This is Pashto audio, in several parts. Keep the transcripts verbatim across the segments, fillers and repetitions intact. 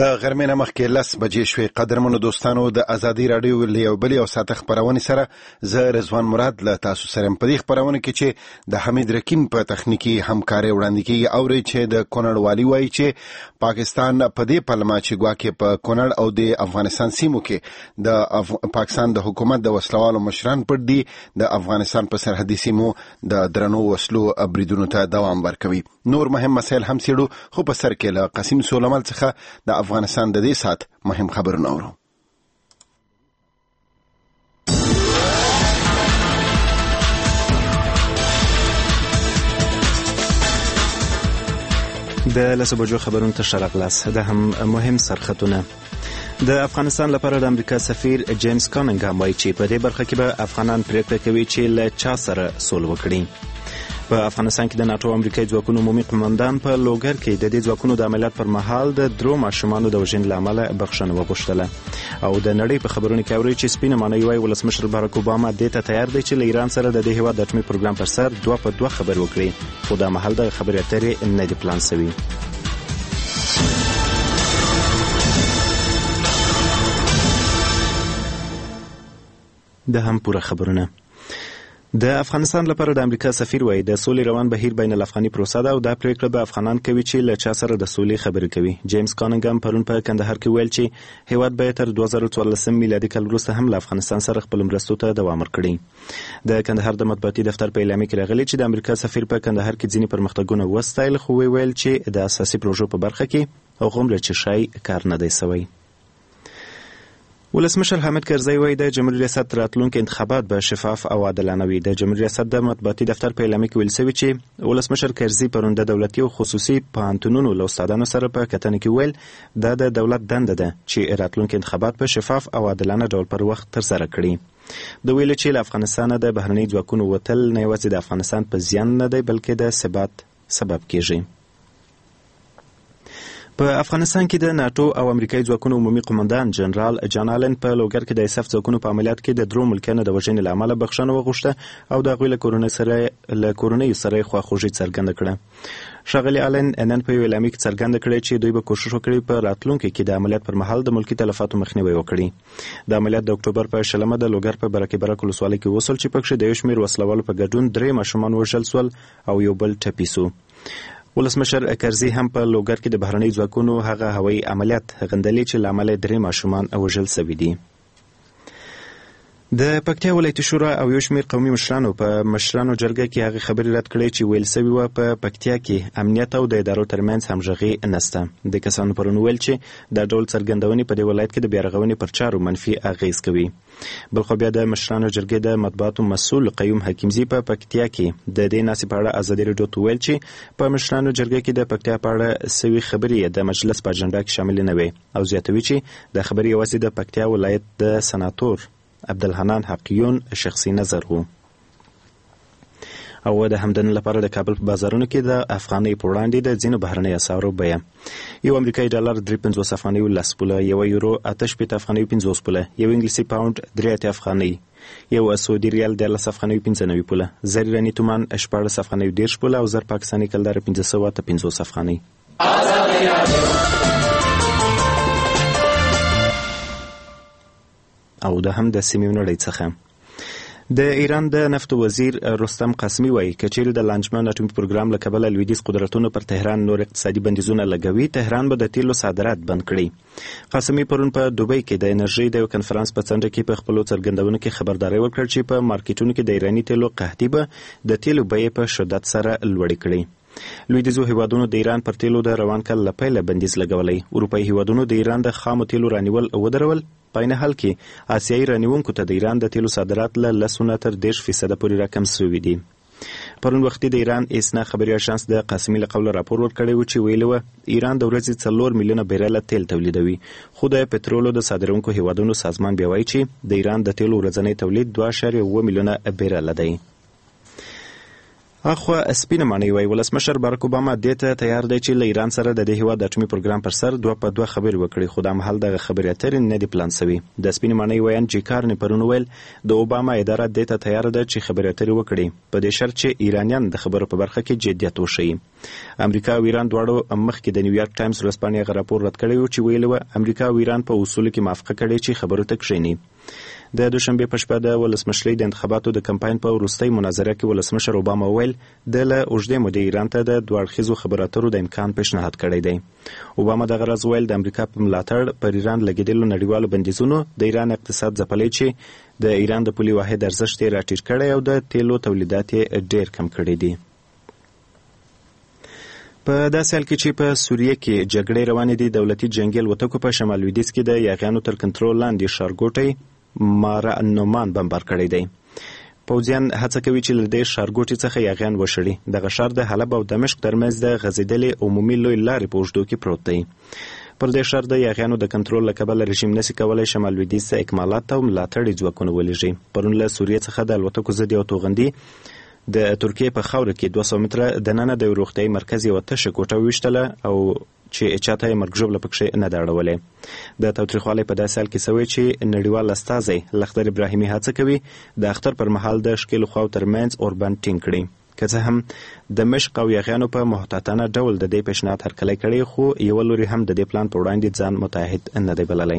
له غرمې نه مخکې لس بجې شوې. قدرمنو دوستانو، د ازادي راډیو له یو بلې او ساعته خپرونې سره زه رضوان مراد له تاسو سره یم. په دې خپرونه کې چې د حمید رکیم په تخنیکي همکارۍ وړاندې کېږي اورئ چې د کونړ والي وایي چې پاکستان په دې پلمه چې ګواکې په کونړ او د افغانستان سیمو کې د اف... پاکستان د حکومت د وسلوالو مشران پر دي د افغانستان په سرحدي سیمو د درنو وسلو بریدونو ته دوام ورکوي. نور مهم مسایل هم څېړو، خو په سر کې له قاسم سولمل څخه د افغانستان د دې سات مهم خبرونه اورو. د لسو بجو خبرونو ته ښه راغلاست. د هم مهم سرخطونه. د افغانستان لپاره د امریکا سفیر جیمز کانینګهام وایي چې په دې برخه کې به افغانان پریکړه کوي چې له چا سره سوله وکړي. په افغانستان کې د ناتو امریکایي ځواکونو عمومي قومندان په لوګر کې د دې ځواکونو د عملیات پر مهال د درو ماشومانو د وژنې له امله بخښنه وغوښتله. او د نړۍ په خبرونو کې اوري چې سپینه مانۍ وایي ولسمشر باراک اوباما دې ته تیار دی چې له ایران سره د دې هېواد د اټومي پروګرام پر سر دوه په دوه خبرې وکړي، خو دا مهال د خبرې اترې نه دي پلان شوي. د هم پوره خبرونه. د افغانستان لپاره د امریکا سفیر وایي د سولې روان بهیر بین الافغاني پروسه ده او دا پریکړه به افغانان کوي چې له چا سره د سولې خبرې کوي. جیمز کانینګهام پرون په کندهار کې ویل چې هیواد به تر دوه زره څوارلسم میلادي کال وروسته هم له افغانستان سره خپل مرستو ته دوام ورکړي. د کندهار د مطبوعاتي دفتر په اعلامیه کې راغلي چې د امریکا سفیر په کندهار کې ځینې پرمختګونه وستایل، خو ویل چې د اساسي پروژو په برخه کې هغوم له چشای کار نه دی سوی. ولسمشر حامد کرزی وایي د جمهوریت ریاست راتلونکي انتخابات به شفاف او عادلانه وي. د جمهوریت ریاست د مطبوعاتي دفتر په اعلامیه کې ویل شوي چې ولسمشر کرزی پرون د دولتي او خصوصي پوهنتونونو له استادانو سره په کتنه کې ویل دا د دولت دنده ده چې راتلونکي انتخابات په شفاف او عادلانه ډول پر وخت ترسره کړي. د ویل چې له افغانستانه د بهرنۍ ځواکونو وتل نه یوازې د افغانستان په زیان نه دی بلکې د ثبات سبب کیږي. په افغانستان کې د ناتو او امریکایي ځواکونو عمومي قومندان جنرال جان آلن په لوګر کې د ایساف ځواکونو په عملیات کې د درو ملکیانو د وژنې له امله بخښنه وغوښته او د هغوی له کورنۍ سره له کورنیو سره یې خواخوږي څرګنده کړه. ښاغلي آلن نن په یو اعلامیه کې څرګنده کړې چې دوی به کوښښ وکړي په راتلونکي کې د عملیات پر مهال د ملکي تلفاتو مخنیوی وکړي. د عملیات د اکتوبر په شلمه د لوګر په برکې برک ولسوالۍ کې وسول چې پکښې د یو شمېر وسلوالو په ګډون درې ماشومان وژل سول او یو بل ټپي سو. ولسمشر کرزي هم په لوګر کې د بهرنۍ ځواکونو هغه هوایي عملیات غندلې چې له امله درې ماشومان وژل سوي دي. د پکتیا ولایتي شورا او یو شمېر قومي مشرانو په مشرانو جرګه کې هغه خبرې رد کړې چې ویل سوي وه په پکتیا کې امنیت او د ادارو ترمنځ همغږي نسته. د کسانو پرون ویل چې دا ډول څرګندونې په دې ولایت کې د بیارغونې پر چارو منفي اغیز کوي. بلخو بیا د مشرانو جرګې د مطبوعاتو مسؤل قیوم حکیمزي په پکتیا کې د دې ناستې په اړه ازادي راډیو ته ویل چې په مشرانو جرګه کې د پکتیا په اړه سوي خبرې د مجلس په اجنډا کې شامل نه وي او زیاتوي چې د خبرې یوازې د پکتیا ولایت د سناتور عبدالحنان حقیون شخصي نظر وو. او د همدن لپاره د کابل په بازارونو کې د افغانۍ په وړاندې د ځینو بهرنۍ اسعارو بیه یو امریکایي ډالر درې پنځوس افغانۍ لس پوله، یو یورو اته شپېته افغانۍ پنځوس پوله، یو انګلیسي پاونډ درې اتیا افغانۍ، یو سعودي ریال دیارلس افغانۍ پنځه نوي پوله، زر ایراني تومان شپاړس افغانۍ دېرش پوله او زر پاکستاني کلدار پنځه سوه اته پنځوس افغانۍ. او د هم د سیمې نړۍ څخه. د ایران د نفت وزیر رستم قاسمي وایي که چیرې د لانجمن اټومي پروګرام له کبله لویدیځ قدرتونو پر تهران نور اقتصادي بندیزونه لګوي، تهران به د تیلو صادرات بند کړي. قاسمي پرون په دوبۍ کې د انرژۍ د یو کنفرانس په څنډه کې په خپلو څرګندونو کې خبرداری ورکړ چې په مارکیټونو کې د ایراني تیلو قحطي به د تیلو بیې په شدت سره لوړې کړي. لویدیځو هیوادونو د ایران پر تیلو د روان کال له پیله بندیز لګولی. اروپایي هیوادونو د ایران د خامو تیلو رانیول ودرول. په عین حال کې آسیایي رانیونکو ته د ایران د تیلو صادرات له لسو نه تر دېرش فیصده پورې راکم سوي دي. پرون وختي د ایران اسنا خبري اژانس د قاسمي له قوله راپور ورکړی و چې ویلي وه ایران د ورځې څلور میلیونه بیرله تیل تولیدوي، خو د پټرولو د صادرونکو هیوادونو سازمان بیا وایي چې د ایران د تیلو ورځنی تولید دوه اعشاریه اوه میلیونه بیرله دی. اخو سپینه معنی وی ولسمشر بارک اوباما دې ته تیار دی چې له ایران سره د دې هیواد د اټومي پروګرام پر سر دوه په دوه خبرې وکړي، خو د مهال دغه خبرې اترې نه دي پلان شوي. د سپینه معنی ویان چې کارن پرون ویل د اوباما اداره دې ته تیار ده چې خبرې اترې وکړي په دې شرط چې ایرانیان د خبرو په برخه کې جدیت وښيي. امریکا او ایران دواړو مخکې د نیویارک ټایمز ورځپاڼې غو راپور رد کړی و چې ویل و امریکا او ایران په اصولو کې موافقه کړې چې خبرو ته کښیني. د دوشنبه په شپه د ولسمشرۍ د انتخاباتو د کمپاین په وروستۍ مناظره کې ولسمشر اوباما ویل د له اوږدې مودې ایران ته د دوه اړخیزو خبرو اترو د امکان پیشنهاد کړی دی. اوباما دغه ورځ ویل د امریکا په ملاتړ پر ایران لګېدلو نړیوالو بندیزونو د ایران اقتصاد ځپلی چې د ایران د پولي واحد ارزښت یې راټیټ کړی او د تیلو تولیدات یې ډېر کم کړي دي. په داسې حال کې چې په سوریه کې جګړې روانې دي، دولتي جنګي الوتکو په شمال لویدیځ کې د یاغیانو تر کنټرول لاندې ښارګوټی مارا نومان بمبار کړی دی. پوځیان هڅه کوي چې له دې ښارګوټي څخه یاغیان وشړي. دغه ښار د حلب او دمشق ترمنځ د غځېدلې عمومي لوی لارې په اوږدو کې پروت دی. پر دې ښار د یاغیانو د کنټرول له کبله رژیم نسي کولی شمال لویدیځ ته اکمالات او ملاتړي ځواکونه ولېږي. پرون له سوریې څخه د الوتکو ضد یو توغندي د ترکیې په خاوره کې دوه سوه متره دننه د روغتیايي مرکز یوه تشه کوټه وویشتله او چې چاته یې مرګ ژوبله پکښې نه ده اړولې. د تاوتریخوالي په داسې حال کې سوی چې نړیوال استازی لښتر ابراهیمي هڅه کوي د اختر پر مهال د ښکېلو خواو ترمنځ اوربند ټینګ کړي. که څه هم دمشق او یاغیانو په محتاطانه ډول د دې پیشنهاد هرکلی کړی، خو یوه لوري هم د دې پلان په وړاندې ځان متحد نه دی بللی.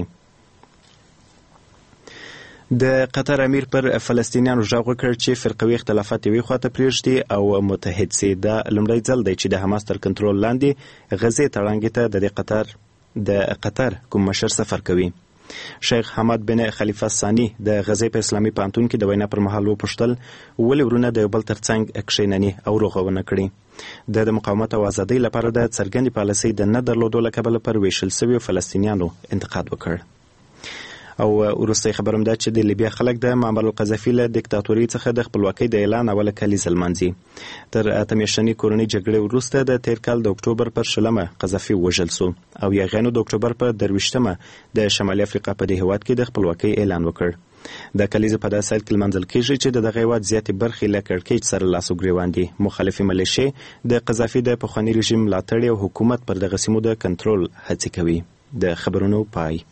د قطر امیر پر فلسطینیانو غږ وکړ چې فرقوي اختلافات یوې خواته پرېږدي او متحد سي. دا لومړی ځل دی چې د حماس تر کنټرول لاندې غزې تړانګې ته د قطر د قطر کوم مشر سفر کوي. شیخ حماد بن خلیفه ثانی د غزې په اسلامي پوهنتون کې د وینا پر مهال وپوښتل ولې ورونه د یو بل تر څنګ کښېنني او روغه ونه کړي. د د مقاومت او ازادۍ لپاره د څرګندې پالیسۍ د نه درلودو له کبله پر ویشل سویو فلسطینیانو انتقاد وکړ. او وروستۍ خبر هم دا چې د لیبیا خلک د معمر القذافي له دیکتاتورۍ څخه د خپلواکۍ د اعلان اوله کلیزه لمانځي. تر اته میاشتنۍ کورنۍ جګړې وروسته د تیر کال د اکتوبر پر شلمه قذافي وژل سو او یاغیانو د اکتوبر په درویشتمه د شمالي افریقا په دې هیواد کې د خپلواکۍ اعلان وکړ. د کلیزه په داسې حال کې لمانځل کیږي چې د دغه هیواد زیاتې برخې له کړکېچ سره لاس و ګرېوان دي. مخالفې ملیشې د قذافي د پخواني رژیم ملاتړي او حکومت پر دغه سیمو د کنټرول هڅې کوي. د خبرونو پای.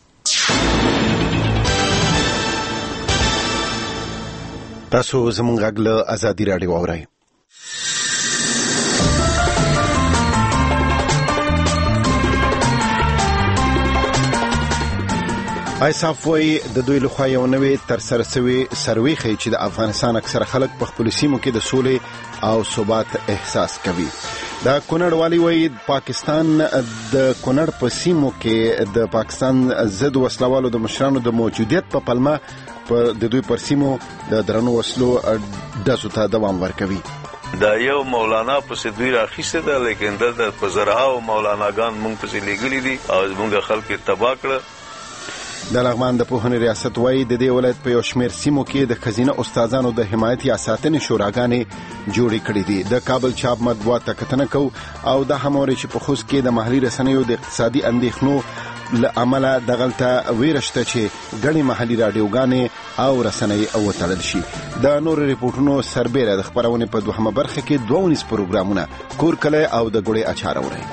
تاسو زموږ غږ له ازادي راډیو اورئ. ایساف وایي د دوی لخوا یو نوې ترسره سوې سروې ښیي چې د افغانستان اکثره خلک په خپلو سیمو کې د سولې او ثبات احساس کوي. د کونړ والی وایي پاکستان د کونړ په سیمو کې د پاکستان ضد وسلوالو د مشرانو د موجودیت په پلمه په د دوی پر سیمو د درنو وسلو ډزو ته دوام ورکوي. دا یو مولانا پسې دوی راخیسته ده، لیکن دلته په زرهاو مولاناګان مونږ پسې لېږلي دي او زمونږ خلک یې تباه کړه. د لغمان د پوهنې ریاست وایي د دې ولایت په یو شمېر سیمو کې د ښځینه استادانو د حمایت یا ساتنې شوراګانې جوړې کړې دي. د کابل چاپ مطبوعات ته کتنه کوو او دا هم اوري چې په خوست کې د محلي رسنیو د اقتصادي اندېښنو له امله دغلته ویره شته چې ګڼې محلي راډیوګانې او رسنۍ وتړل شي. د نورو ریپورټونو سربیره د خپرونې په دوهمه برخه کې دوه ونیز پروګرامونه کور کلی او د ګوړې اچار اورئ.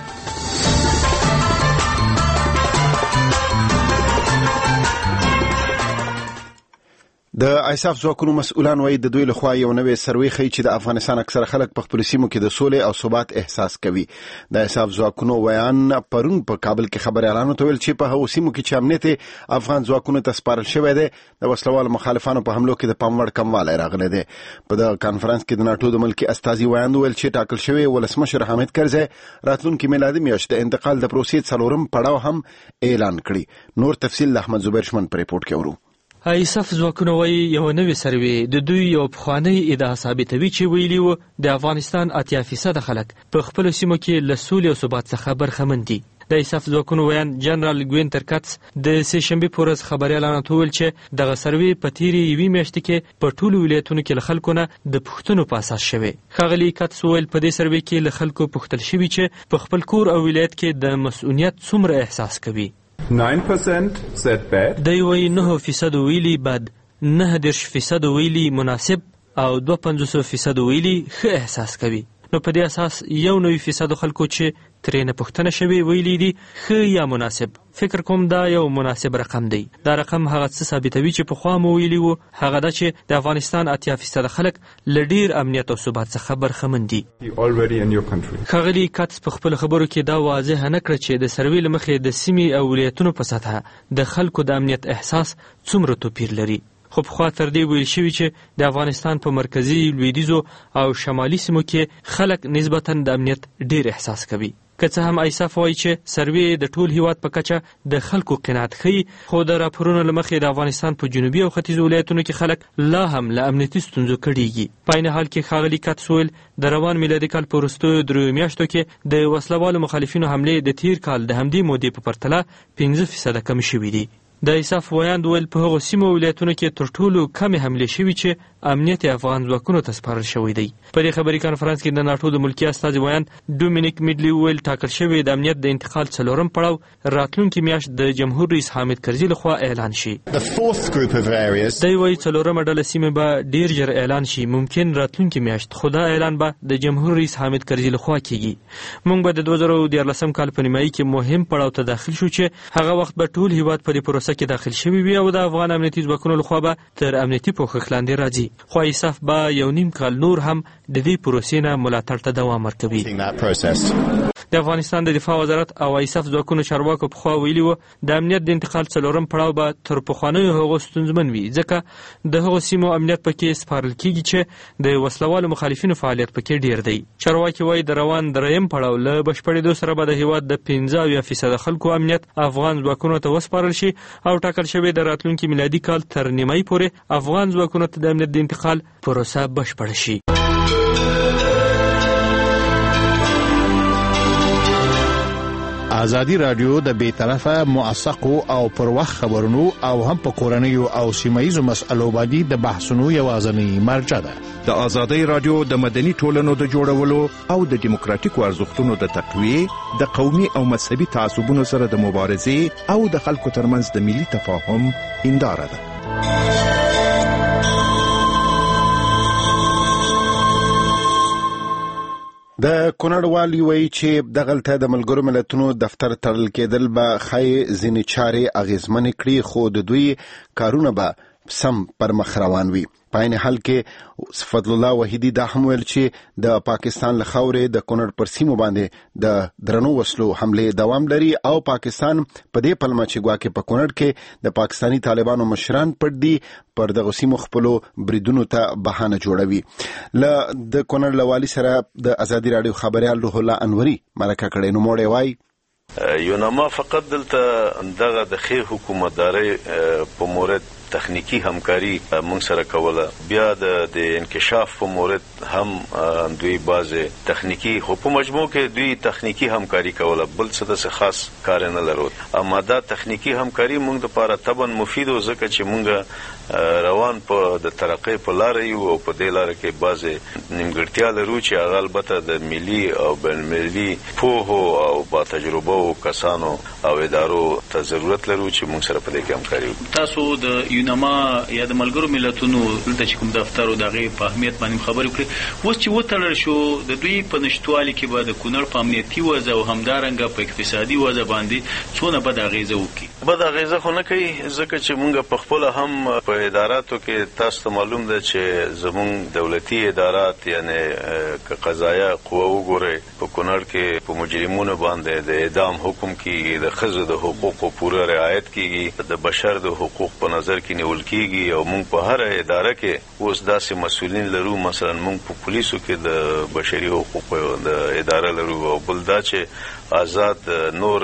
د ایساف ځواکونو مسؤلان وایي د دوی لخوا یو نوې سروې ښیي چې د افغانستان اکثره خلک په خپلو سیمو کې د سولې او ثبات احساس کوي. د ایساف ځواکونو ویان پرون په کابل کې خبریالانو ته ویل چې په هغو سیمو کې چې امنیت افغان ځواکونو ته سپارل شوی دی د وسلوالو مخالفانو په حملو کې د پام وړ کموالی راغلی دی. په دغه کانفرنس کې د ناټو د ملکي استازي ویاند ویل چې ټاکل شوی ولسمشر حامد کرزی راتلونکي میلادي میاشت د انتقال د پروسې څلورم پړاو هم اعلان کړي. نور تفصیل د احمد زبیر شمن په ریپورټ کې ورو. ایساف ځواکونه وایي یو نوې سروې د دوی یو پخوانی ادعا ثابتوي چې ویلي و د افغانستان اتیا فیصده خلک په خپلو سیمو کې له سولې او ثبات څخه برخمن دي. د ایساف ځواکونو ویان جنرال ګوینتر کټس د سې شنبې په ورځ خبریالانو ته وویل چې دغه سروې په تېرې یوې میاشتې کې په ټولو ولایتونو کې له خلکو نه د پوښتنو په اساس شوې. ښاغلي کټس وویل په دې سروې کې له خلکو پوښتل شوي چې په خپل کور او ولایت کې د مسؤلیت څومره احساس کوي. nine percent said bad. دی وایي نه فیصد ویلي بد، نه دېرش فیصد ویلي مناسب او دوه پنځوس فیصد ویلي ښه احساس کوي. نو په دې اساس یو نوي فیصد خلکو چې ترېنه پوښتنه شوې ویلي دي ښه یا مناسب. فکر کوم دا یو مناسب رقم دی. دا رقم هغه څه ثابتوي چې پخوا مو ویلي وو، هغه دا چې د افغانستان اتیا فیصد خلک له ډېر امنیت او ثبات څخه برخمن دي. ښاغلي کاتس په خپلو خبرو کې دا واضح نه کړه چې د سروې له مخې د سیمې او ولایتونو په سطحه د خلکو د امنیت احساس څومره توپیر لري. خو پخوا تر دې ویل شوي چې د افغانستان په مرکزي، لویدیځو او شمالي سیمو کې خلک نسبتاً د امنیت ډېر احساس کوي. که څه هم ایساف وایي چې سروې د ټول هیواد په کچه د خلکو قناعت ښیي، خو د راپورونو له مخې د افغانستان په جنوبي او ختیځو ولایتونو کې خلک لا هم له امنیتي ستونزو کړېږي. په عین حال کې ښاغلي کاتس ویل د روان میلادي کال په وروستیو دریو میاشتو کې د وسلوالو مخالفینو حملې د تیر کال د همدې مودې په پرتله پنځه فیصده کم شوي دي. د ایساف ویاند ویل په هغو سیمو ولایتونو کې تر ټولو کمې حملې شوي چې امنیت افغان ځواکونو ته سپارل شوی دی. په دې خبري کانفرنس کې د ناټو د ملکي استازي ویاند ډومینیک میډلي ویل ټاکل شوی د امنیت د انتقال څلورم پړاو راتلونکي میاشت د جمهور رئیس حامد کرزي لخوا اعلان شي. دی وایي څلورمه ډله سیمې به ډیر ژر اعلان شي، ممکن راتلونکي میاشت، خو دا اعلان به د جمهور رئیس حامد کرزي لخوا کیږي. موږ به د دوه زره دیارلسم کال په نیمایي کې مهم پړاو ته داخل شو چې هغه وخت به ټول هیواد په دې پروسه کې داخل شوی وي او د افغان امنیتي ځواکونو لخوا به تر امنیتي پوښښ لاندې راځي. خو ایساف به یو نیم کال نور هم د دې پروسې نه ملاتړ ته دوام ورکوي. د افغانستان د دفاع وزارت او ایساف ځواکونو چارواکو پخوا ویلي وو د امنیت د انتقال څلورم پړاو به تر پخوانیو هغو ستونزمن وي، ځکه د هغو سیمو امنیت پکې سپارل کیږي چې د وسلوالو مخالفینو فعالیت پکې ډیر دی. چارواکي وایي د روان دریم پړاو له بشپړېدو سره به د هیواد د پنځه اویا فیصده خلکو امنیت افغان ځواکونو ته وسپارل شي او ټاکل شوی د راتلونکي میلادي کال تر نیمایي پورې افغان ځواکونو ته د امنیت د انتقال پروسه بشپړه شي. ازادي رادیو د بې طرفه، موثقو او پر وخت خبرونو او هم په کورنیو او سیمایي مسألو باندې د بحثونو یوازینی مرجع ده. د ازادي رادیو د مدني ټولنو د جوړولو او د دیموکراتیکو ارزښتونو د تقویه، د قومي او مذهبي تعصبونو سره د مبارزې او د خلکو ترمنځ د ملي تفاهم هنداره ده. د کونړ والي وایي چې دغلته د ملګرو ملتونو دفتر تړل کېدل به ښایي ځینې چارې اغېزمنې کړي، خو د دوی کارونه به سم پر مخ روان وي. په عین حال کې فضل الله وحیدي دا هم ویل چې د پاکستان له خاورې د کونړ پر سیمو باندې د درنو وسلو حملې دوام لري او پاکستان په دې پلمه چې ګواکې په کونړ کې د پاکستاني طالبانو مشران پټ دي پر دغه سیمو خپلو بریدونو ته بهانه جوړوي. له د کونړ له والي سره د ازادي راډیو خبريال روح الله انوري مرکه کړې. نو موړی وایي یوناما فقط دلته دغه د ښې حکومتدارۍ په مورد تخنیکی همکاری موږ سره کوله، بیا د انکشاف په مورد هم دوی بعضې تخنیکی، خو په مجموع کې دوی تخنیکی همکاری کوله، بل څه داسې خاص کار نه لرو. اما دا تخنیکی همکاری موږ دپاره طبعا مفید و، ځکه چې موږ روان په د ترقۍ په لاره یو او په دې لاره کې بعضې نیمګړتیا لرو چې هغه البته د ملي او بینالمللي پوهو او با تجربو کسانو او ادارو ته ضرورت لرو چې موږ سره په دې کې همکاري وکړو. تاسو د یوناما یا د ملګرو ملتونو دلته چې کوم دفتر او د هغې په اهمیت باندې خبرې وکړې، اوس چې وتړل شو د دوی په نشتوالي کې به د کونړ په امنیتي وضع او همدارنګه په اقتصادي وضع باندې څونه بد اغېزه وکړي؟ بد اغېزه خو نه کوي، ځکه چې موږ په خپله هم په اداراتو کې تاسو ته معلوم ده چې زموږ دولتي ادارات یعنې که قضایه قوه وګورئ په کونړ کې په مجرمونو باندې د اعدام حکم کیږي، د ښځو د حقوقو پوره رعایت کیږي، د بشر د حقوق په نظر کې نیول کیږي او موږ په هر اداره کې اوس داسې مسؤلین لرو. مثلا موږ په پولیسو کې د بشري حقوقو د اداره لرو او بل دا چې آزاد نور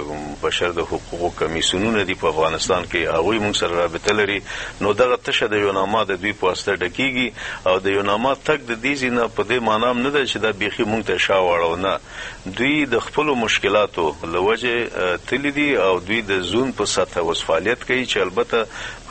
بشر د حقوقو کمیسیونونه دي په افغانستان کې، هغوی موږ سره رابطه لري. نو دغه تشه د یوناما د دوی په واسطه ډکېږي او د یوناما تګ د دې ځای نه په دې معنا هم نه ده چې دا بیخي موږ ته شا واړو، نه، دوی د خپلو مشکلاتو له وجې تللي دي او دوی د زون په سطحه اوس فعالیت کوي چې البته په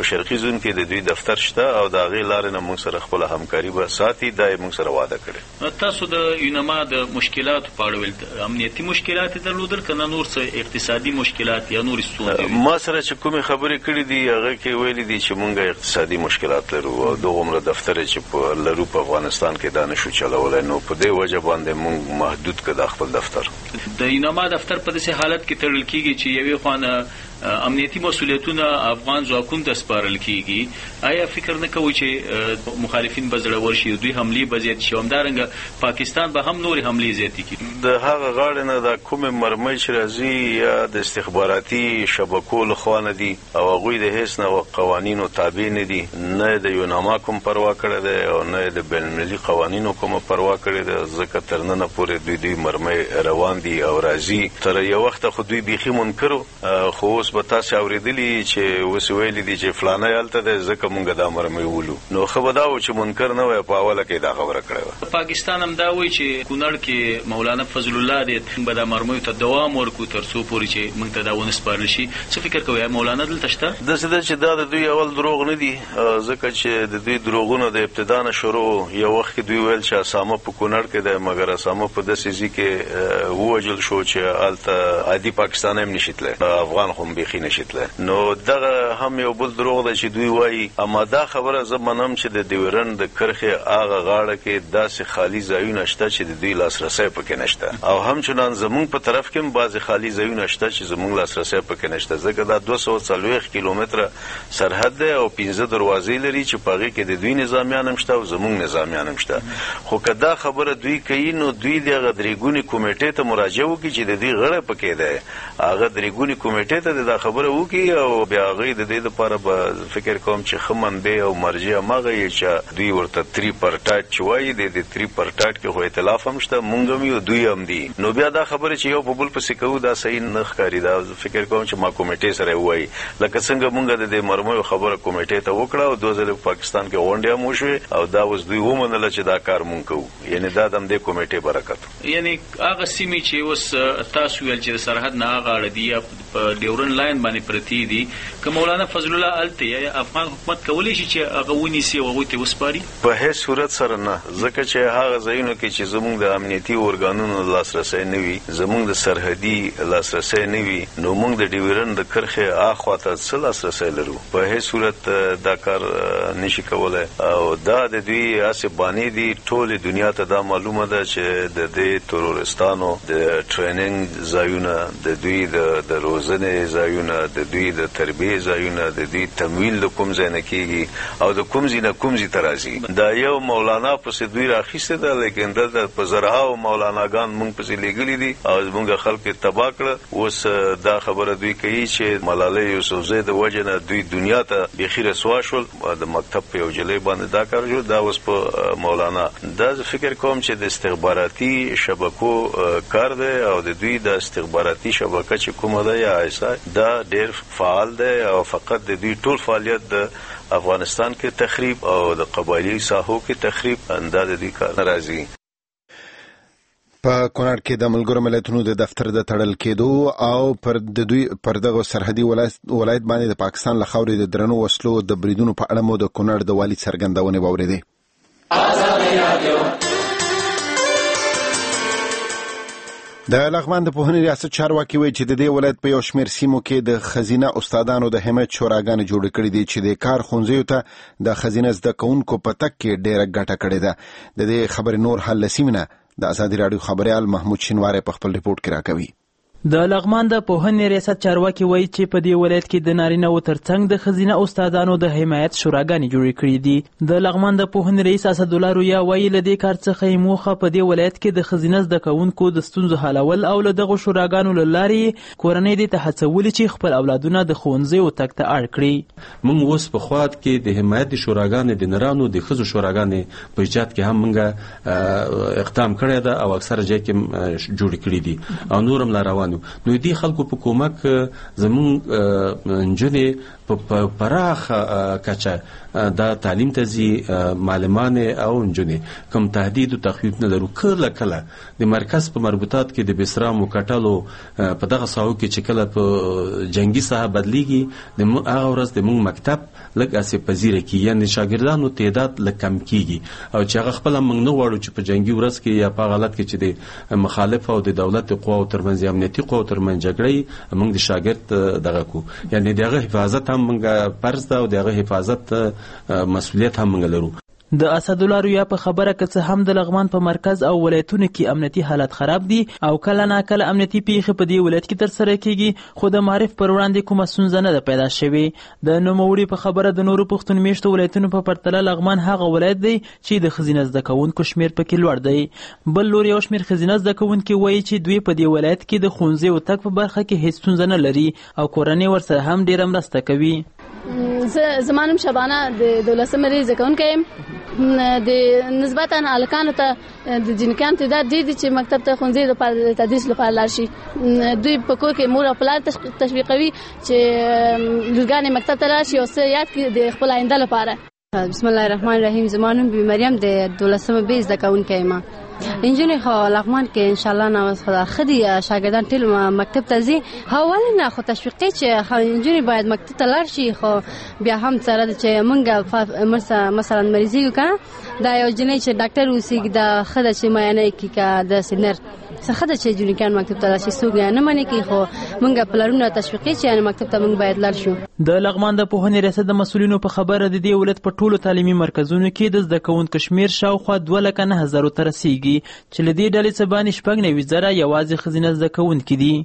په شرقي زون کې د دوی دفتر شته او د هغې لارې نه موږ سره خپله همکاري به ساتي، دا یې موږ سره واده کړې. تاسو د یونما د مشکلاتو په اړه ویل، امنیتي مشکلات یې درلودل که نه نور څه اقتصادي مشکلات یا نورې ستونزې؟ ما سره چې کومې خبرې کړي دي هغه کې ویلي دي چې موږ اقتصادي مشکلات لرو او دغومره دفتر چې په لرو په افغانستان کې دا نشو چلولی، نو په دې وجه باندې موږ محدود کړه دا خپل دفتر. د یونما دفتر په داسې حالت کې تړل کېږي چې یوې خوا نه امنیتي مسؤلیتونه افغان ځواکونو ته سپارل کېږي، آیا فکر نه کوئ چې مخالفین به زړور شي، دوی حملې به زیات شي، همدارنګه پاکستان به هم نورې حملې زیاتې کړي؟ د هغه غاړې نه دا کومې مرمۍ چې راځي یا د استخباراتي شبکو لخوا نه دي او هغوی د هیڅ نه قوانینو تابع نه دي، نه د یونما کوم پروا کړی دی او نه د بین المللي قوانینو کومه پروا کړې ده، ځکه تر ننه پورې دوی دوی مرمۍ روان دي او راځي. تر یو وخته خو دوی بیخي منکرو، خو اوس به تاسې اورېدلي چې اوس ویلي دي چې فلانی هلته دی ځکه موږ دا مرمۍ ولو، نو ښه به دا و چې منکر نه وی په اوله کې دا خبره کړې وه. پاکستان هم دا وایي چې کونړ کې مولانا فضل الله دی به دا مرمیو ته دوام ورکړو تر څو پورې چې موږ ته دا ونه سپارل شي. څه فکر کوئ مولانا دلته شته؟ داسې ده چې دا د دوی اول دروغ نه دي، ځکه چې د دوی دروغونه د ابتدا نه شروع. یو وخت کې دوی ویل چې اسامه په کونړ کې دی، مګر اسامه په داسې ځای کې ووژل شو چې هلته عادي پاکستان هم نشي تللی، افغان خو هم بیخي نشي تللی. نو دغه هم یو بل دروغ ده چې دوی وایي. اما دا خبره زه منم چې د ډیورنډ د کرښې هغه غاړه کې داسې خالي ځایونه شته چې د دوی لاسرسی پکې نشته، او همچنان زمونږ په طرف کې هم بعضې خالي ځایونه شته چې زمونږ لاسرسی پکې نشته، ځکه دا دوه سوه څلوېښت کیلومتره سرحد دی او پنځه دروازې لري چې په هغې کې د دوی نظامیان هم شته او زمونږ نظامیان هم شته. خو که دا خبره دوی کوي نو دوی د هغه درې ګونې کمیټې ته مراجعه وکړي چې د دوی غړی پکې دی، هغه درې ګونې کمیټې ته دا خبره وکړي او بیا هغوی د دې دپاره به فکر کوم چې ښه منبع او مرجع هماغه یې چې دوی ورته تری پرټاټ چې وایي د دې تری پرټاټ کې خو اختلاف هم شته، مونږ هم یو دوی هم دي. نو بیا دا خبره چې یو په بل پسې کوو دا صحیح نه ښکاري. دا فکر کوم چې ما کمیټې سره ووایي لکه څنګه مونږ د دې مرمیو خبره کمیټې ته وکړه او دوه ځلې په پاکستان کې غونډې هم وشوې او دا اوس دوی ومنله چې دا کار مونږ کوو، یعنې دا د همدې کمیټې برکت. یعنې هغه سیمې چې اوس تاسو ویل چې د سرحد نه هغه اړه دي یا په ډیورن لاین باندې پرتې دي، که مولانا فضل الله هلته یا افغان حکومت کولی شي چې هغه ونیسي او هغوی ته وسپاري؟ په هیڅ صورت سره نه، ځکه چې هغه ځایونو کې چې زموږ د امنیتي ارګانونو لاسرسی نه وي، زموږ د سرحدي لاسرسی نه وي، نو موږ د ډیورنډ د کرښې هاخوا ته څه لاسرسی لرو؟ په هیڅ صورت دا کار نشي کولی. او دا د دوی هسې بانې دي، ټولې دنیا ته دا معلومه ده چې د دې ترورستانو د ټریننګ ځایونه، د دوی د روزنې ځایونه، د دوی د تربیې ځایونه، د دوی تمویل د کوم ځای نه کېږي او د کوم ځای نه کوم ځای ته راځي. دا یو مولانا پسې دوی راخیسته ده، لیکن دلته په زرهاو مولاناګان موږ پسې لیږلي دي او زموږ خلک یې تباه کړه. اوس دا خبره دوی کوي چې ملالۍ یوسفزۍ د وجې نه دوی دنیا ته بیخي رسوا شول، د مکتب په یو جلۍ باندې دا کار شو، دا اوس په مولانا. دا زه فکر کوم چې د استخباراتي شبکو کار دی او د دوی د استخباراتي شبکه چې کومه ده یا ایسا دا ډېر فعال دی او فقط د دوی ټول فعالیت د افغانستان کې تخریب او د قبایلي ساحو کې تخریب دا د دوی کار نه راځي. په کونړ کې د ملګرو ملتونو د دفتر د تړل کېدو او پر د دوی پر دغه سرحدي ولایت باندې د پاکستان له خاورې د درنو وسلو د بریدونو په اړه مو د کونړ د والي څرګندونې واورېدې. د لغمان د پوهنې ریاست چارواکي وایي چې د دې ولایت په یو شمېر سیمو کې د ښځینه استادانو د حمایت شوراګانې جوړې کړې دي چې د کار ښوونځیو ته د ښځینه زده کوونکو په تګ کې ډېره ګټه کړې ده. د دې خبرې نور حل له سیمې نه د ازادي راډیو خبریال محمود شینواری په خپل ریپورت کې راکوي. د لغمان د پوهنې ریاست چارواکي وایي چې په دې ولایت کې د نارینه‌وو ترڅنګ د ښځینه استادانو د حمایت شوراګانې جوړې کړې دي. د لغمان د پوهنې رئیس اسدالله رویا وایي له دې کار څخه یې موخه په دې ولایت کې د ښځینه زده کوونکو د ستونزو حلول او له دغو شوراګانو له لارې کورنۍ دې ته هڅولي چې خپل اولادونه د ښوونځیو تګ ته اړ کړي. موږ اوس په خوات کې د حمایت شوراګانې د نرانو د ښځو شوراګانې په ایجاد کې هم موږ اقدام کړی ده او اکثره ځای کې جوړې کړې دي او نور هم لا روان روانو. نو دې خلکو په کومک زمونږ نجونې په پراخ کچه دا تعلیم ته ځي، معلمان او نجونې کوم تهدید او تخویف نه لرو. کله کله د مرکز په مربوطات کې د بسرام او کټلو په دغه ساحو کې چې کله په جنگي ساحه بدلیږي، د هغه ورځ د موږ مکتب لږ اسې پذیره کیږي، یعنې شاګردانو تعداد لږ کم کیږي، او چې هغه خپله موږ نه غواړو چې په جنگي ورځ کې یا په حالت کې چې د مخالف او د دولت قواو ترمنځ امنیتي قواو ترمنځ جګړه موږ د شاګرد دغه کو، یعنې د هغه حفاظت هم موږ فرض ده او د هغه حفاظت مسؤلیت هم موږ لرو. د اسدالله رویا په خبره که څه هم د لغمان په مرکز او ولایتونو کې امنیتي حالت خراب دي او کله ناکله امنیتي پیښې په دې ولایت کې ترسره کیږي، خو د معرف پر وړاندې کومه ستونزه نه ده پیدا شوې. د نوموړي په خبره د نورو پښتون میشتو ولایتونو په پرتله لغمان هغه ولایت دی چې د ښځینه زده کوونکو شمېر پکې لوړ دی. بل لور یو شمېر ښځینه زده کوونکي وایي چې دوی په دې ولایت کې د ښوونځیو تګ په برخه کې هیڅ ستونزه نه لري او کورنۍ ورسره هم ډېره مرسته کوي. زه زما نوم شبانه د دولسمې رې زده کوونکی یم. د نسبتا هلکانو ته د جنکیانو تعداد ډېر دي چې مکتب ته ښوونځي لپاره د تدریس لپاره لاړ شي. دوی په کور کې مور او پلار تشویقوي چې لورګانې مکتب ته لاړ شي او څه یاد کړي د خپل آینده لپاره. بسم الله الرحمن الرحیم. زما نوم بی مریم د دولسمې بې زده کوونکی یم. انجونې خو لغمان کې ان شاء الله نواز خدا خدي شاګردان ټول مکتب ته ځي. حواله خو تشویقي چې خو انجونې باید مکتب ته لاړ شي، خو بیا هم سره چې مونږ مثلا مریضي وکړه دا یو جنې چې ډاکټر اوسېږي دا خدای چې معاینه کوي کا د سینر څخه د چې جونې کان مکتب ته راشي څوک نه مني کوي، خو مونږ پلرونه تشویقي چې مکتب ته مونږ باید لاړ شو. د لغمان د پوهنې ریاست د مسؤلینو په خبره د دې ولایت په ټولو تعلیمي مرکزونو کې د زده کوونکو شمېر شاوخوا دوه لکه نه هزارو ته رسیږي، چې له دې ډلې څخه باندې شپږ نوي زره یوازې ښځینه زده کوونکي دي.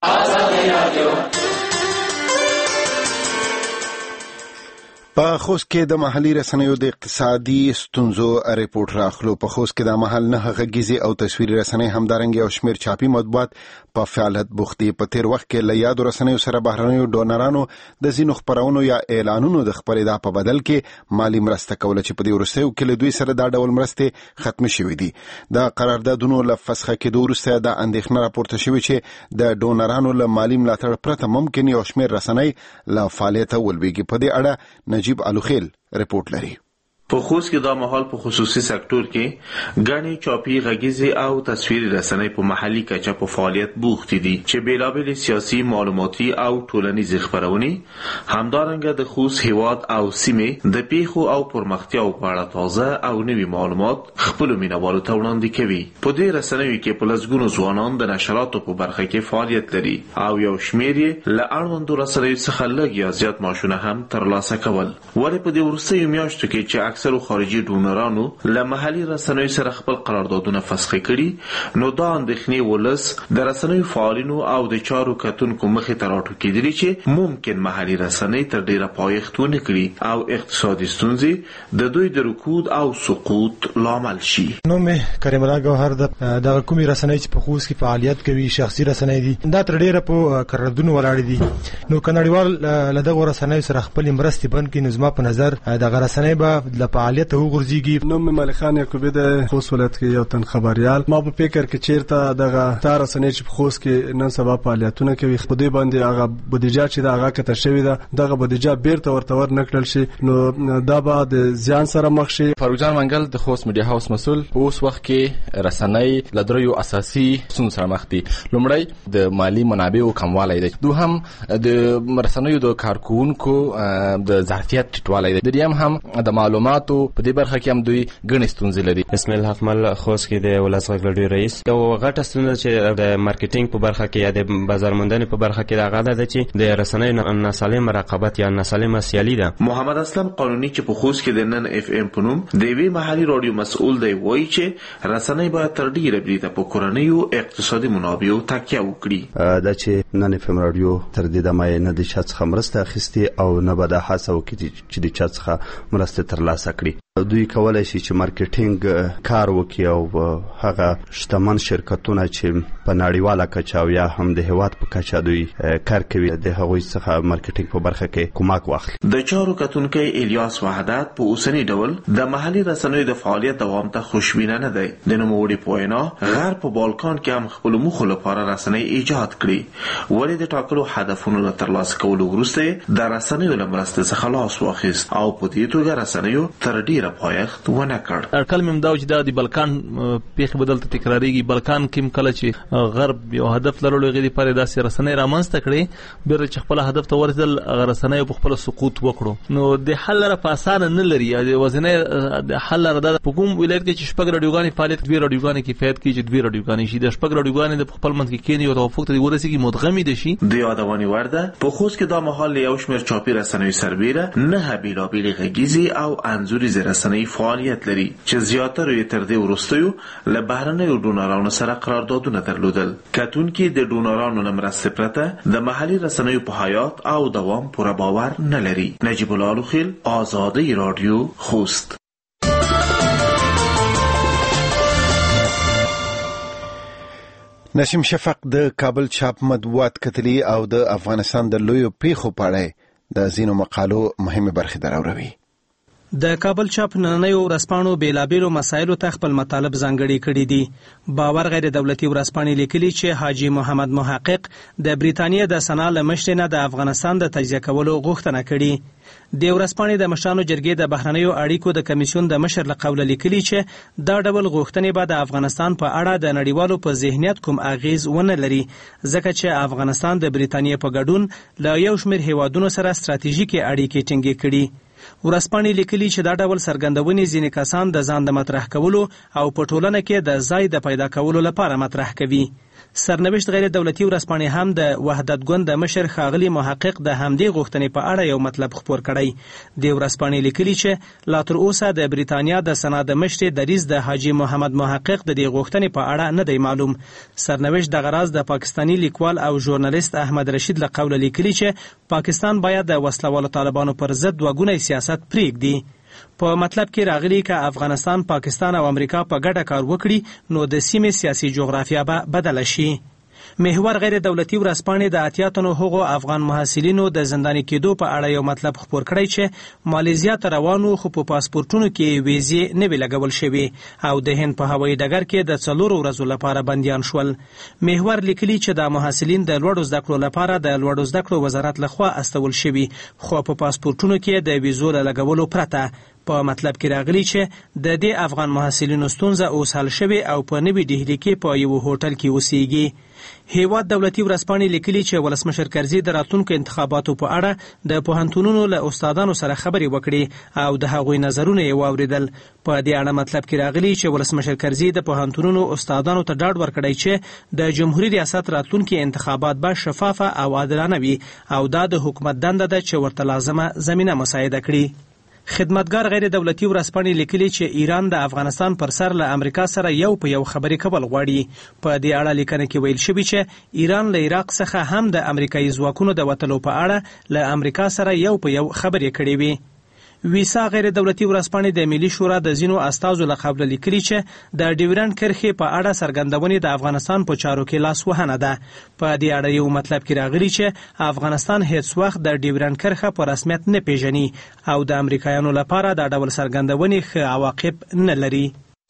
په خوست کې د محلي رسنیو د اقتصادي ستونزو ریپورت راخلو. په خوست کې د محل نه غږیزي او تصویري رسنۍ همدارنګه او شمیر چاپي مطبوعات په فعالیت بوخت دي. په تیر وخت کې له یادو رسنیو سره بهرنیو ډونرانو د ځینو خپرونو یا اعلانونو د خپرېدا په بدل کې مالی مرسته کوله، چې په دې وروستیو کې له دوی سره دا ډول مرستې ختم شوې دي. د قراردادونو له فسخه کېدو وروسته د اندېښنه راپورته شوې چې د ډونرانو له مالی ملاتړ پرته ممکن یو شمیر رسنۍ له فعالیته ولویږي. په دې اړه نجیب الوخیل رپورت لري. په خوست کې دا مهال په خصوصي سکتور کې غني چاپی غږیزي او تصویري رسنۍ په محلي کچه په فعالیت بوخت دي چې بیلابل سیاسي، معلوماتي او ټولنیزې خبرونه همدارنګه د خوست هیواد او سیمې د پیښو او پرمختیاو په اړه تازه او نوي معلومات خپل مینوالو ته وړاندې کوي. په دې رسنیو کې په لسګونو ځوانان د نشراتو په برخه کې فعالیت لري او یو شمېر یې له اړوندو رسنیو څخه لږ یا زیات معاشونه هم ترلاسه کول. ولې په دې وروستیو میاشتو کې چې اکثر خارجي ډونرانو له محلي رسنیو سره خپل قراردادونه فسخ کړي، نو دا اندېښنې ولس د رسنیو فعالینو او د چارو کتونکو مخې ته راټوکېدلي چې ممکن محلي رسنۍ تر ډیره پایښت ونه کړي او اقتصادي ستونزې د دوی د رکود او سقوط لامل شي. نوم کریم الله ګوهر د دغه کومې رسنۍ چې په خوست کې فعالیت کوي شخصي رسنۍ دي، دا تر ډیره په قراردادونو ولاړ دي. نو کنړیوال له دغه رسنیو سره خپل مرستې بند کړي، نو زما په نظر دغه رسنۍ به د فعالیت وګرځيږي. نوم ملک خان یعقوبی د خوست ولایت کې یو تن خبريال. ما په فکر کې چیرته دغه تار رسنۍ چې په خوست کې نن سبا فعالیتونه کوي په دې باندې هغه بودیجه چې دا هغه کته شوی ده دغه بودیجه بیرته ورته ور نکړل شي، نو دا به د زیان سره مخ شي. فاروق جان منګل د خوست میډیا هاوس مسؤل. په اوس وخت کې رسنۍ له دریو اساسي ستونزو سره مخ دي. لومړی د مالی منابعو کموالی دی، دوهم د رسنیو د کارکونکو د ظرفیت ټیټوالی دی، دریم هم د معلوماتو په دې برخه کې هم دوی ګڼې ستونزې لري. اسماعیل حق مل خوست کې د ولس غږ رادیو رئیس. یو غټه ستونزه چې د مارکیټینګ په برخه کې یا د بازار موندنې په برخه کې دا غاده ده چې د رسنیو ناسالم رقابت یا ناسالم سیالي ده. محمد اسلم قانوني چې په خوست کې د نن اف ام په نوم د وی محلي رادیو مسؤل دی وایي چې رسنۍ باید تر ډیره بریده په کورنیو اقتصادي منابعو تکیه وکړي. دا چې نن اف ام رادیو تر دې دمه نه د شخص مرسته اخیستي او نه به د حساب کې چې د چا څخه مرسته ترلاسه کړي. دوی کولای شي چې مارکیټینګ کار وکړي او هغه شتمن شرکتونه چې په نړیواله کچه او یا هم د هیواد په کچه دوی کار کوي د هغوی څخه مارکیټینګ په برخه کې کومک واخلي. د چارو کتونکي الیاس وحدت په اوسنی ډول د محلي رسنیو د فعالیت دوام ته خوشبینه نه دی. د نوموړي په وینا غرب په بالکان کې هم خپل موخو لپاره رسنۍ ایجاد کړي، ولې د ټاکلو هدفونو له ترلاسه کولو وروسته د رسنیو له مرستې څخه لاس واخیست او په دې توګه رسنیو تر ډیره پایښت ونه کړ. اټکل مې دا چې د بالکان پیښې بدل ته تکراریږي. بالکان کې کله چې غرب یو هدف لرلو غوډي پر داسې رسنۍ رامنځته کړي، بیر چې خپل هدف ته ورسېدل رسنۍ په خپل سقوط وکړو. نو د حل لپاره په اسانه نه لري. د وزنه د حل لپاره د حکومت ولایت کې چې شپږ رادیوګانې فعالیت کوي، رادیوګانې کفایت کوي چې دوی رادیوګانې شي. د شپږ رادیوګانې د خپل منځ کې کېنی او توافق ته ورسېږي مدغمي دي شي. د یادونې ورده په خوست کې د محل یو شمېر چاپی رسنۍ سربېره نه بیلابېل غږیزې او انځوري رسنۍ فعالیت لري چې زیاتره یې تر دې وروسته له بهرنیو ډونرانو سره قراردادونه درلودل. کتونکي د ډونرانو نه مرستې پرته د محلي رسنیو په حیات او دوام پوره باور نه لري. نجیب الله لوخیل، آزادی رادیو، خوست. نسیم شفق د کابل چاپ مطبوعات کتلي او د افغانستان د لویو پیښو په اړه د ځینو مقالو مهمه برخې دراوروي. د کابل چاپ نننیو ورځپاڼو بیلابیلو مسایلو ته خپل مطالب ځانګړي کړي دي. باور غیر دولتي ورځپاڼې لیکلي چې حاجی محمد محقق د بریتانیا د سنا له مشرۍ نه د افغانستان د تجزیه کولو غوښتنه کړې. د ورځپاڼې د مشرانو جرګې د بهرنیو اړیکو د کمیسیون د مشر له قوله لیکلي چې دا ډول غوښتنې به د افغانستان په اړه د نړیوالو په ذهنیت کوم اغیز ونه لري، ځکه چې افغانستان د بریتانیا په ګډون له یو شمېر هیوادونو سره ستراتیژیکې اړیکې ټینګې کړي. ورځپاڼې لیکلي چې دا ډول څرګندونې ځینې کسان د ځان د مطرح کولو او په ټولنه کې د ځای د پیدا کولو لپاره مطرح کوي. سرنوشت غیر دولتي ورځپاڼې هم د وحدت ګوند د مشر ښاغلي محقق د همدې غوښتنې په اړه یو مطلب خپور کړی. د ورځپاڼې لیکلي چې لا تر اوسه د بریتانیا د سنا د مشرۍ دریځ د حاجي محمد محقق د دې غوښتنې په اړه نه دی معلوم. سرنوشت دغه راز د پاکستاني لیکوال او ژورنالیست احمد رشید له قوله لیکلي چې پاکستان باید د وسلوالو طالبانو پر ضد دوګونی سیاست پرېږدي. په مطلب کې راغلي که افغانستان، پاکستان او امریکا په ګډه کار وکړي نو د سیمې سیاسي جغرافیه به بدله شي. محور غیر دولتي ورځپاڼې د اتیا تنو هغو افغان محصلینو د زنداني کېدو په اړه یو مطلب خپور کړی چې مالیزیا ته روانو خو په پاسپورټونو کې ویزې نه وې لګول شوې او د هند په هوایي ډګر کې د څلورو ورځو لپاره بندیان شول. محور لیکلي چې د محصلین د لوړو زده کړو لپاره د لوړو زده کړو وزارت لخوا استول شوي، خو په پاسپورټونو کې د ویزو له لګولو پرته. په مطلب کې راغلي چې د دې افغان محصلینو ستونزه اوس حل شوې او په نوي ډهلي کې په یو هوټل کې اوسېږي. هیواد دولتي ورځپاڼې لیکلي چې ولسمشر کرزي د راتلونکو انتخاباتو په اړه د پوهنتونونو له استادانو سره خبرې وکړې او د هغوی نظرونه یې واورېدل. په دې اړه مطلب کې راغلي چې ولسمشر کرزي د پوهنتونونو استادانو ته ډاډ ورکړی چې د جمهوریت ریاست راتلونکي انتخابات به شفافه او عادلانه وي او دا د حکومت دنده ده چې ورته لازمه زمینه مساعده کړي. خدمتګار غیر دولتي ورځپاڼې لیکلي چې ایران د افغانستان پر سر له امریکا سره یو په یو خبرې کول غواړي. په دې اړه لیکنه کې ویل شوي چې ایران له عراق څخه هم د امریکایي ځواکونو د وتلو په اړه له امریکا سره یو په یو خبرې کړې وي. ویسا غیر دولتي ورځپاڼې د ملي شورا د ځینو استازو له قبله لیکلي چې د ډیورنډ کرښې په اړه څرګندونې د افغانستان په چارو کې لاسوهنه ده. په دې اړه یو مطلب کې راغلي چې افغانستان هیڅ وخت د ډیورنډ کرښه په رسمیت نه پیژني او د امریکایانو لپاره دا ډول څرګندونې ښه عواقب نه لري.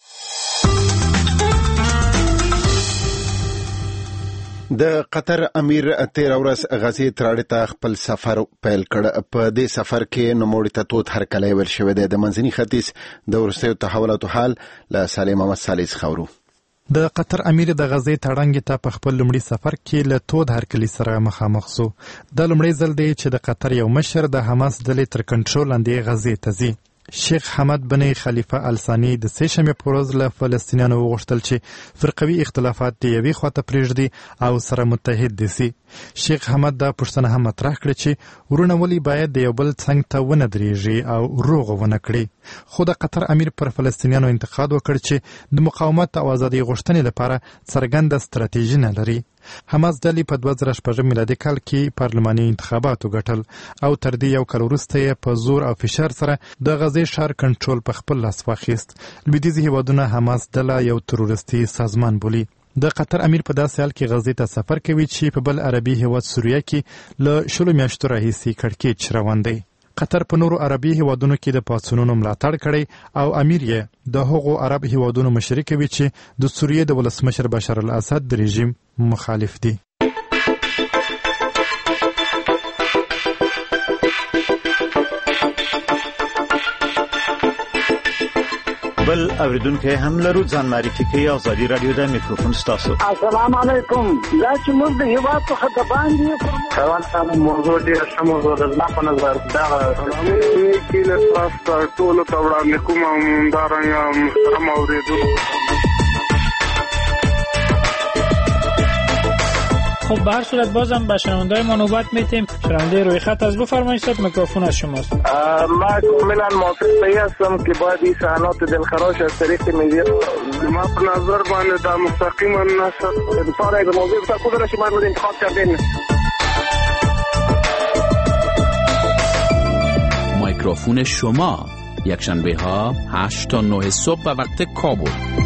د قطر امیر تیر ورځ غزې تراړې ته خپل سفر پیل کړ. په دې سفر کې نوموړي ته تود هرکلی ویل شوی دی. د منځني ختیځ د وروستیو تحولاتو حال له صالح محمد صالح څخه اورو. د قطر امیر د غزې تړنګ ته په خپل لومړي سفر کې له تود هرکلي سره مخامخ شو. د لومړي ځل دی چې د قطر یو مشر د حماس ډلې تر کنټرول لاندې غزې ته ځي. شیخ حمد بن خلیفه الثانی د سه شنبې په ورځ له فلسطینیانو وغوښتل چې فرقوي اختلافات د یوې خواته پرېږدي او سره متحد دي سي. شیخ حمد دا پوښتنه هم مطرح کړه چې ورونه ولې باید د یو بل څنګ ته ونه درېږي او روغه ونه کړي. خو د قطر امیر پر فلسطینیانو انتقاد وکړ چې د مقاومت او ازادي غوښتنې لپاره څرګنده ستراتیژي نه لري. حماس ډلې په دوه زره شپږم میلادي کال کې پارلماني انتخابات وګټل او تر دې یو کال وروسته یې په زور او فشار سره د غزې ښار کنټرول په خپل لاس واخیست. لویدیځي هیوادونه حماس ډله یو تروریستي سازمان بولي. د قطر امیر په داسې حال کې غزې ته سفر کوي چې په بل عربي هیواد سوریه کې له شلو میاشتو راهیسې کړکېچ روان دی. قطر په نورو عربي هیوادونو کې د پاڅونونو ملاتړ کړی او امیر یې د هغو عرب هیوادونو مشري کوي چې د سوریې د ولسمشر بشار الاسد د رژیم مخالف دي. بل اوریدونکو هم لرو ځان معرفي کوي. ازادي رادیو د میکروفون ستاسو. السلام علیکم. دا چې موږ د هیواد څخه د باندې روان سم موضوع ډیر ښه موضوع ده. زما په نظر دا کې له تاسو ټول ته وړاندې کوم دا رنګ محترم اوریدونکو. خب به هر صورت بازم به شنونده‌های ما نوبت میتیم. شنونده روی خط از بفرمایید صد میکروفون از شماست. ما کاملا موافق به هستم که باید این صحنات دلخراش از طریق میدیا ما په نظر باندې دا مستقیما نشد انتظار یک موضوع بتا خود شما رو انتخاب کردین. میکروفون شما یکشنبه ها هشت تا نه صبح به وقت کابل.